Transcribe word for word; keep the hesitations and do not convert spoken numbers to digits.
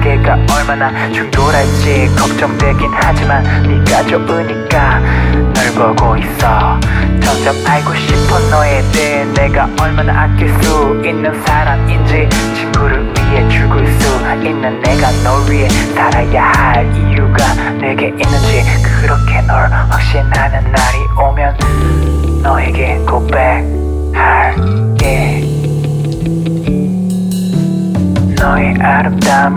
관계가 얼마나 충돌할지 걱정되긴 하지만 네가 좋으니까 널 보고 있어. 점점 알고 싶어 너에 대해 내가 얼마나 아낄 수 있는 사람인지. 친구를 위해 죽을 수 있는 내가 널 위해 살아야 할 이유가 내게 있는지. 그렇게 널 확신하는 날이 오면 너에게 고백할게. 너의 아름다움